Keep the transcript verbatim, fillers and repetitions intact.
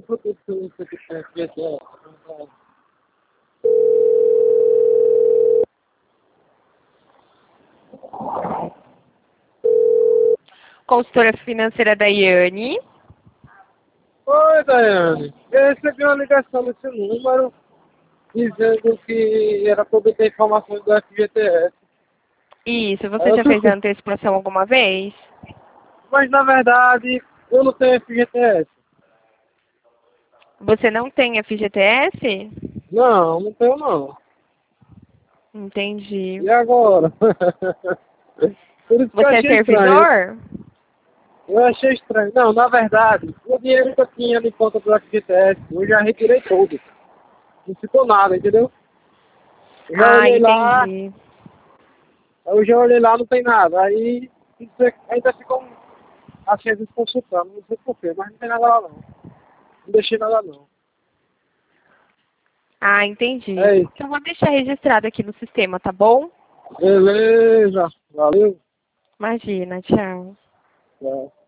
futuro que eu sei que tem F G T S. Consultora financeira da Iane. Oi, Daiane. Eu recebi uma ligação desse número dizendo que era para obter informações do F G T S. Isso, Aí você eu já fez a tô... antecipação alguma vez? Mas na verdade, eu não tenho F G T S. Você não tem F G T S? Não, não tenho não. Entendi. E agora? Por isso que eu Você é achei estranho. servidor? Eu achei estranho. Não, na verdade, o dinheiro que eu tinha de conta do F G T S, eu já retirei todo. Não ficou nada, entendeu? Eu já Ah, olhei lá, entendi. eu já olhei lá, não tem nada. Aí isso é- ainda ficou a gente consultando, não sei porquê, mas não tem nada lá não. Não deixei nada não. Ah, entendi. É isso. Então vou deixar registrado aqui no sistema, tá bom? Beleza. Valeu. Imagina, tchau. Tchau.